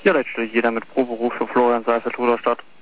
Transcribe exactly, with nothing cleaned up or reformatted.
Ja, letztlich jeder mit Proberuf für Florian Seifert, Ruderstadt.